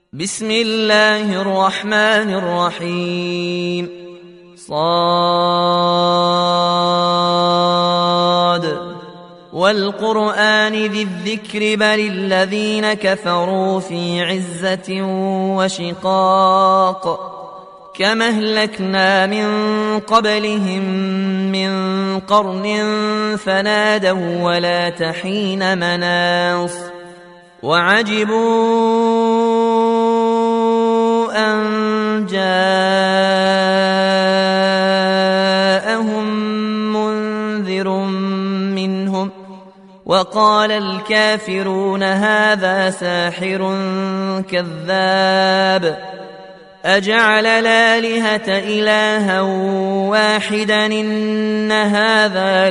بسم الله الرحمن الرحيم صاد والقرآن ذي الذكر بل الذين كفروا في عزة وشقاق كما أهلكنا من قبلهم من قرن فنادوا ولا تحين مناص وعجبوا أن جاءهم منذر منهم وقال الكافرون هذا ساحر كذاب أجعل الآلهة إلها واحدا إن هذا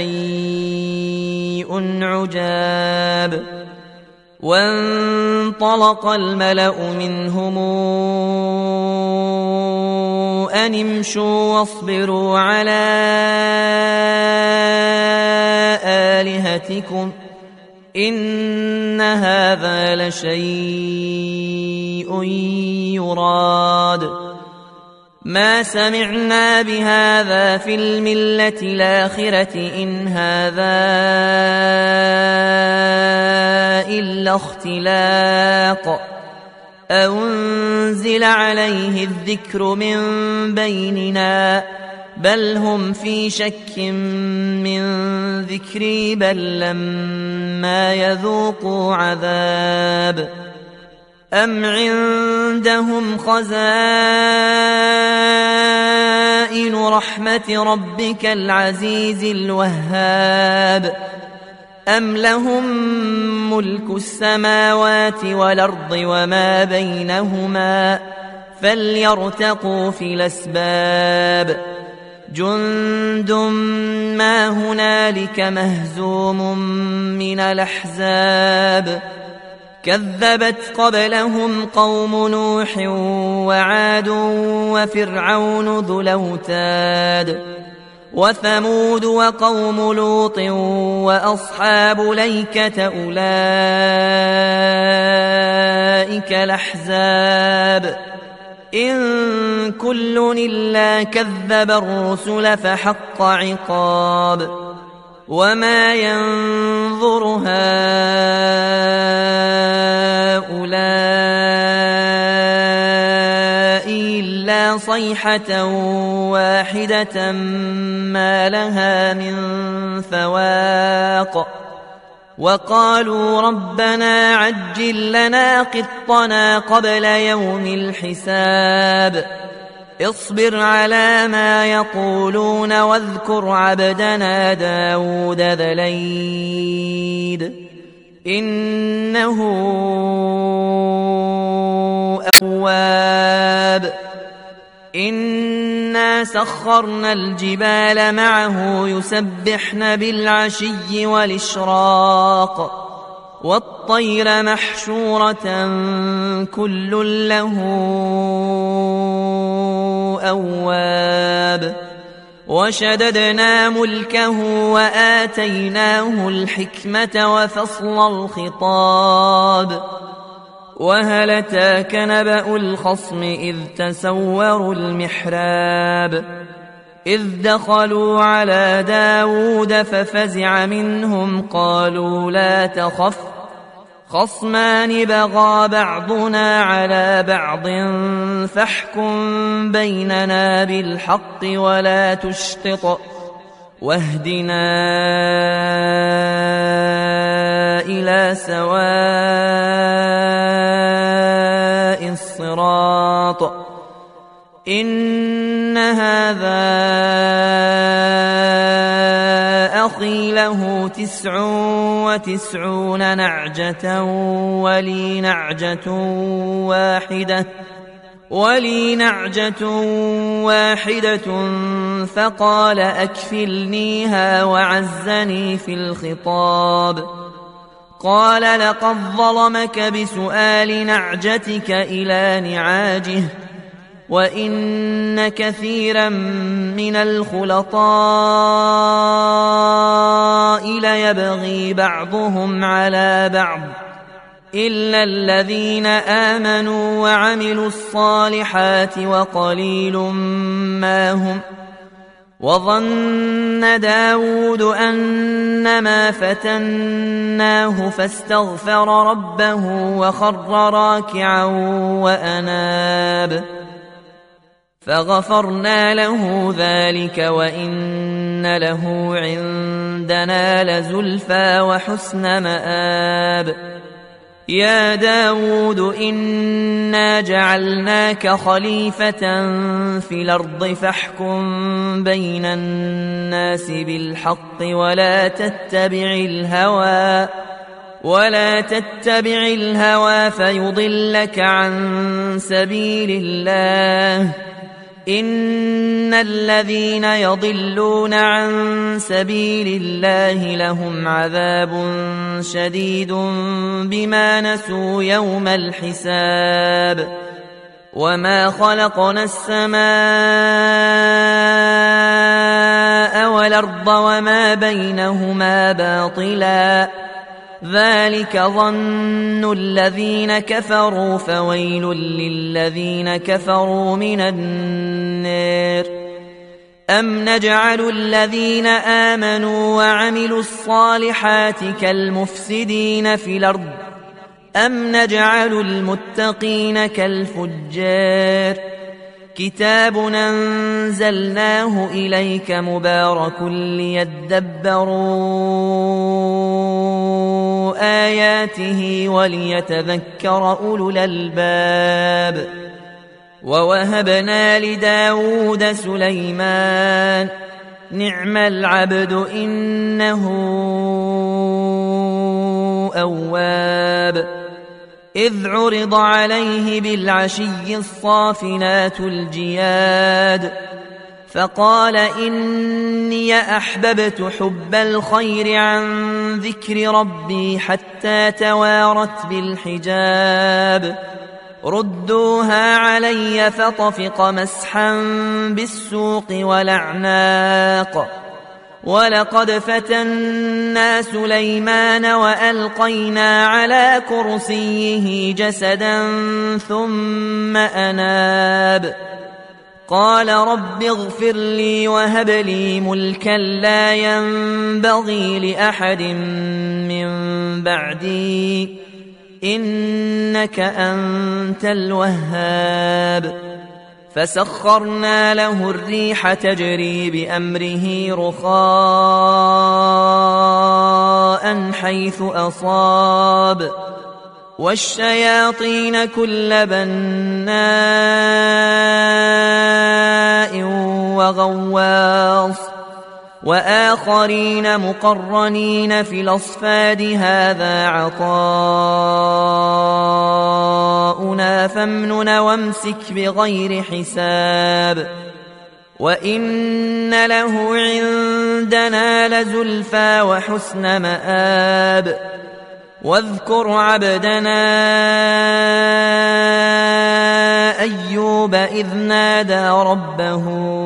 لشيء عجاب وانطلق الملأ منهم أن امشوا واصبروا على آلهتكم إن هذا لشيء يراد ما سمعنا بهذا في الملة الآخرة إن هذا إلا اختلاق أنزل عليه الذكر من بيننا بل هم في شك من ذكري بل لما يذوقوا عذاب أم عندهم خزائن رحمة ربك العزيز الوهاب أم لهم ملك السماوات والأرض وما بينهما فليرتقوا في الأسباب جند ما هنالك مهزوم من الأحزاب كذبت قبلهم قوم نوح وعاد وفرعون ذو الأوتاد وثمود وقوم لوط وأصحاب الأيكة أولئك الأحزاب إن كل إلا كذب الرسل فحق عقاب وما ينظر هؤلاء إلا صيحة واحدة ما لها من فواق وقالوا ربنا عجل لنا قطنا قبل يوم الحساب اصبر على ما يقولون واذكر عبدنا داود ذا الأيد إنه أواب إنا سخرنا الجبال معه يسبحن بالعشي والإشراق والطير محشورة كل له أواب وشددنا ملكه وآتيناه الحكمة وفصل الخطاب وهل أتاك نبأ الخصم إذ تسوروا المحراب إذ دخلوا على داود ففزع منهم قالوا لا تخف خصمان بغى بعضنا على بعض فاحكم بيننا بالحق ولا تشطط واهدنا إلى سواء الصراط إن هذا أخي له 99 نعجة ولي نعجة واحدة فقال أكفلنيها وعزني في الخطاب قال لقد ظلمك بسؤال نعجتك إلى نعاجه وإن كثيرا من الخلطاء ليبغي بعضهم على بعض إلا الذين آمنوا وعملوا الصالحات وقليل ما هم. وظن داود أنما فتناه فاستغفر ربه وخر راكعا وأناب فغفرنا له ذلك وإن له عندنا لزلفى وحسن مآب. يا داود إنا جعلناك خليفة في الأرض فاحكم بين الناس بالحق ولا تتبع الهوى فيضلك عن سبيل الله. إن الذين يضلون عن سبيل الله لهم عذاب شديد بما نسوا يوم الحساب. وما خلقنا السماء والأرض وما بينهما باطلا ذلك ظن الذين كفروا فويل للذين كفروا من النار. أم نجعل الذين آمنوا وعملوا الصالحات كالمفسدين في الأرض أم نجعل المتقين كالفجار. كتاب أنزلناه إليك مبارك ليدبروا آياته وليتذكر أولو الألباب. ووهبنا لداود سليمان نعم العبد إنه أواب. إذ عرض عليه بالعشي الصافنات الجياد فقال إني أحببت حب الخير عن ذكر ربي حتى توارت بالحجاب. ردوها علي فطفق مسحا بالسوق والأعناق. ولقد فتنا سليمان وألقينا على كرسيه جسدا ثم أناب قال رب اغفر لي وهب لي ملكا لا ينبغي لأحد من بعدي إنك أنت الوهاب. فسخرنا له الريح تجري بأمره رخاء حيث أصاب والشياطين كل بناء وغواص وآخرين مقرنين في الأصفاد هذا عطاؤنا فامنن وامسك بغير حساب. وإن له عندنا لزلفى وحسن مآب. واذكر عبدنا أيوب إذ نادى ربه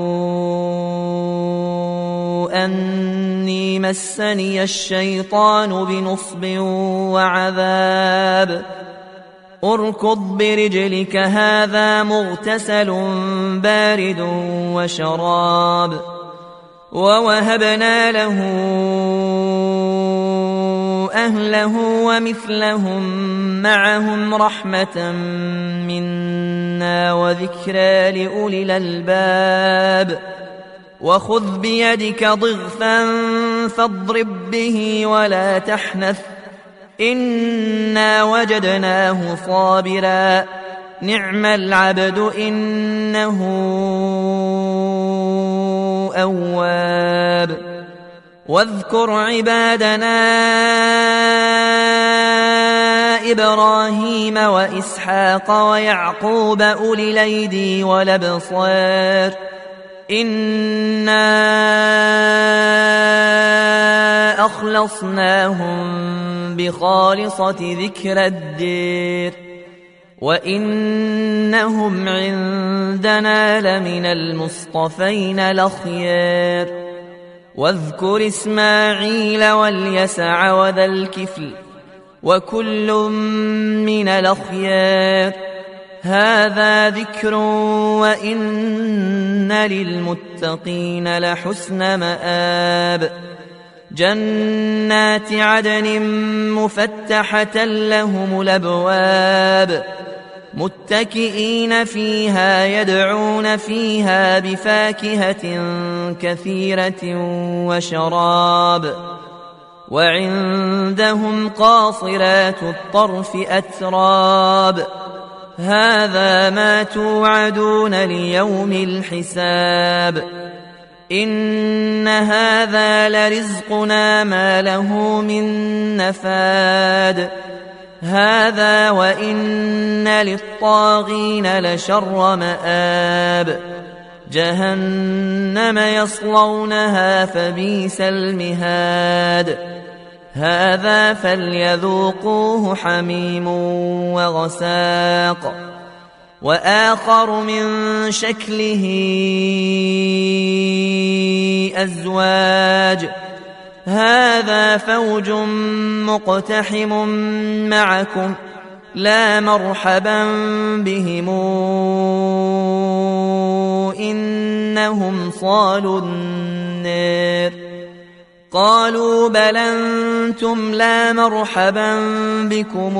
أني مسني الشيطان بنصب وعذاب. اركض برجلك هذا مغتسل بارد وشراب. ووهبنا له أهله ومثلهم معهم رحمة منا وذكرى لأولي الألباب. وخذ بيدك ضغثا فاضرب به ولا تحنث إنا وجدناه صابرا نعم العبد إنه أواب. واذكر عبادنا إبراهيم وإسحاق ويعقوب أولي الأيدي والأبصار إنا أخلصناهم بخالصة ذكر الدير وإنهم عندنا لمن المصطفين الأخيار. واذكر إسماعيل واليسع وذا الكفل وكل من الأخيار. هذا ذكر وإن للمتقين لحسن مآب. جنات عدن مفتحة لهم الأبواب متكئين فيها يدعون فيها بفاكهة كثيرة وشراب. وعندهم قاصرات الطرف أتراب. هذا ما توعدون ليوم الحساب. إن هذا لرزقنا ما له من نفاد. هذا وإن للطاغين لشر مآب. جهنم يصلونها فبئس المهاد. هذا فليذوقوه حميم وغساق. وآخر من شكله أزواج. هذا فوج مقتحم معكم لا مرحبا بهم إنهم صالوا النار. قالوا بل أنتم لا مرحبا بكم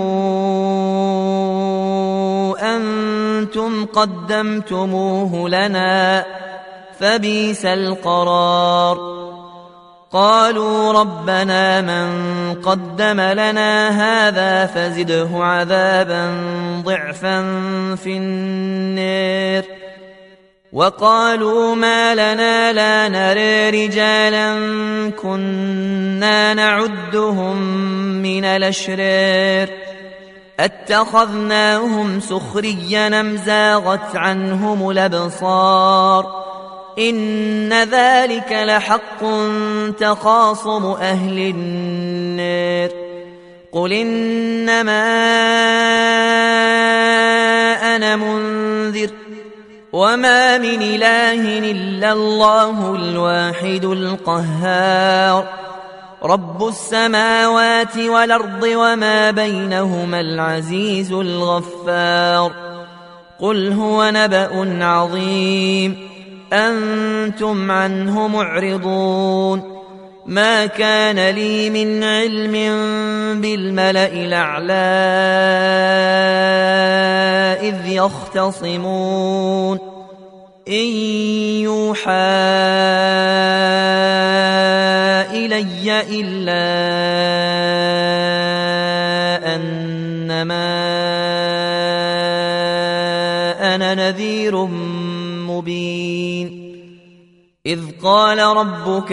أنتم قدمتموه لنا فبئس القرار. قالوا ربنا من قدم لنا هذا فزده عذابا ضعفا في النار. وقالوا ما لنا لا نرى رجالا كنا نعدهم من الأشرار اتخذناهم سخريا أم زاغت عنهم الأبصار. إن ذلك لحق تخاصم أهل النار. قل إنما أنا منذر وما من إله إلا الله الواحد القهار. رب السماوات والأرض وما بينهما العزيز الغفار. قل هو نبأ عظيم أنتم عنه معرضون. ما كان لي من علم بالملأ الأعلى إذ يختصمون. إن يوحى إلي إلا أنما أنا نذير مبين. إذ قال ربك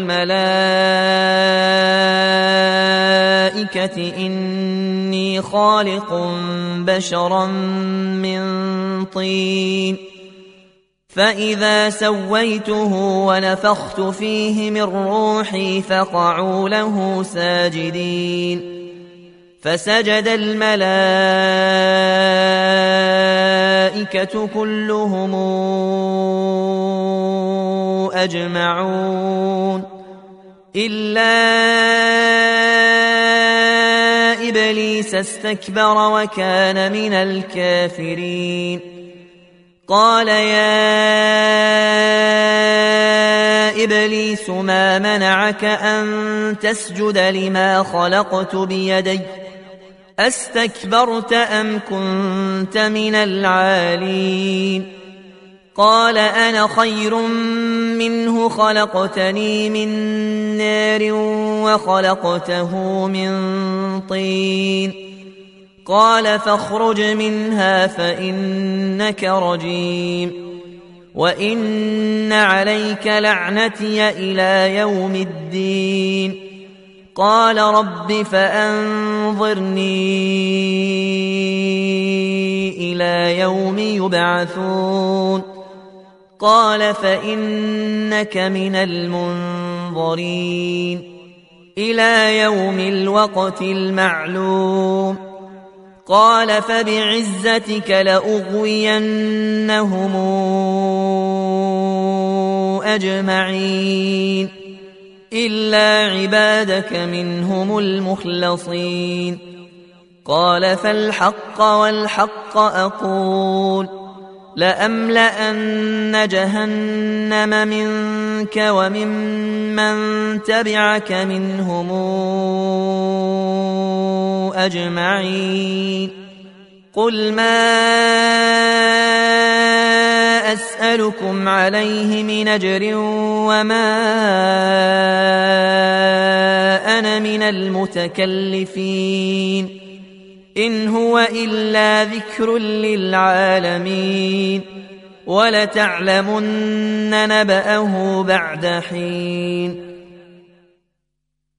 للملائكة إني خالق بشرا من طين فإذا سويته ونفخت فيه من روحي فقعوا له ساجدين. فسجد الملائكة كلهم أجمعون إلا إبليس استكبر وكان من الكافرين. قال يا إبليس ما منعك أن تسجد لما خلقت بيدي أستكبرت أم كنت من العالين؟ قال أنا خير منه خلقتني من نار وخلقته من طين. قال فاخرج منها فإنك رجيم وإن عليك لعنتي إلى يوم الدين. قال رب فأنظرني إلى يوم يبعثون. قال فإنك من المنظرين إلى يوم الوقت المعلوم. قال فبعزتك لأغوينهم أجمعين إلا عبادك منهم المخلصين. قال فالحق والحق أقول لأملأن جهنم منك وممن تبعك منهم أجمعين قل ما أسألكم عليه من أجر وما أنا من المتكلفين إن هو إلا ذكر للعالمين ولتعلمن نبأه بعد حين